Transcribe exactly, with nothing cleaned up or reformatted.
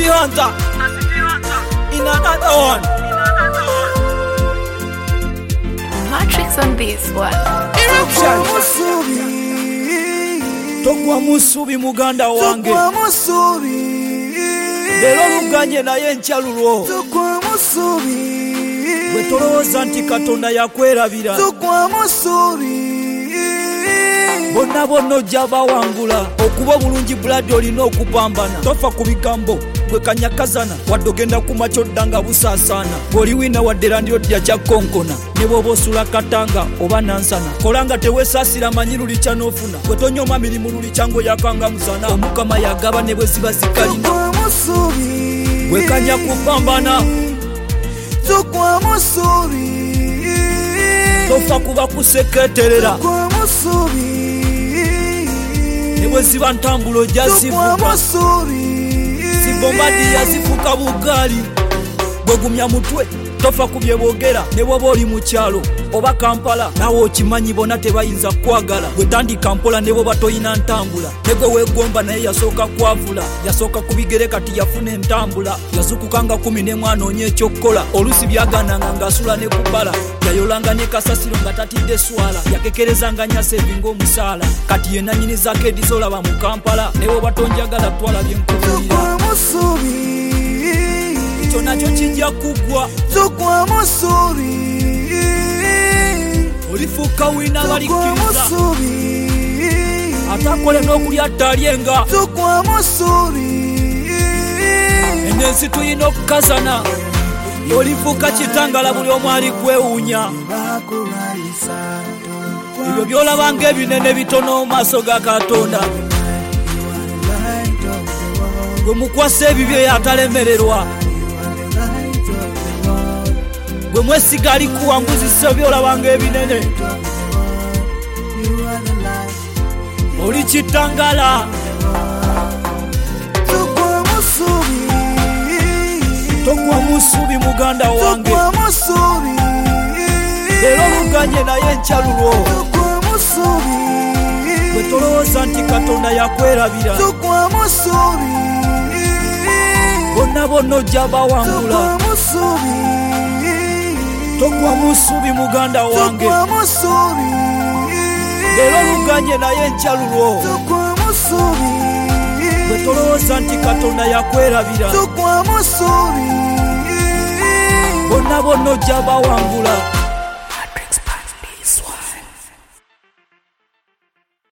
Hunter in another one. Matrix on this one. Eruption. Tokwa musubi muganda wange. Tokwa musubi. Lero luganye naye nkyalulwo. Tokwa musubi. Bwe tolowooza nti Katonda yakwerabira. Tokwa musubi. Bonna bonna ojja bawangula. Okuba obulungi buladi olina okupambana. Tofa ku bigambo gwe kanyakazana wadde ogenda ku makya oddanga busaasaana. Bw'oli wina wadde landirodya kyakonkona ne bw'oba osula katanga oba nansana. Kola nga teweesaasira manyi luli kya n'ofuna. Bwe tonyoma mirimu luli kyango yakanga musana. Omukama yagaba ne bwe ziba zikalina. Tokwa musubi. Gwe kanya kupambana. Tokwa musubi. Tofa kuba kuseketerera. Tokwa musubi. Ne bwe ziba ntambula ojja zivuga. Tokwa musubi. Bombadi yazifuka bugali bwegumya mutwe tofa ku bye boogera ne bwoba oli mu kyalo oba Kampala nawe okimanyi bona tebayinza kwagala bwetandika mpola ne bwoba toyina ntambula ne gwe weegomba naye yasooka kwavula yasooka ku bigere kati yafuna entambula yazukukanga kumi ne mwana onye ekyokukola olusi byagananga ng'asula ne kubala yayolanga ne kasasiro nga tatidde swala yakekerezanga nyasevinga omusaala kati ye nanyinizaako edisolaba mu Kampala ne bwoba tonjagala twala byenkubulira ekyo nakyo kijja kugwa. Tokwa musubi. Olifuuka wina balikkiriza atakole n'okulya attalyenga. Tokwa musubi. Enensi tuyina okukazana olifuuka kitangala buli omu ali kwewuunya. Ebyo by'olabanga ebinene bitono mu maaso ga Katonda. Gwe mukwasa ebibyo atalemererwa. Gwe mwesiga alikuwanguzisa by'olabanga ebinene. Oli kitangala. Tokwa musubi. Tokwa musubi muganda wange. Tokwa musubi. Lero luganye naye nkyalulwo. Tokwa musubi. Bwe tolowooza nti Katonda yakwerabira. Tokwa musubi. Bonna bonna ojja bawangula. Tokwa musubi. Tokwa musubi muganda wange. Tokwa musubi. Lero luganye naye nkyalulwo. Tokwa musubi. Bwe tolowooza nti Katonda yakwerabira. Tokwa musubi. Bonna bonna ojja bawangula.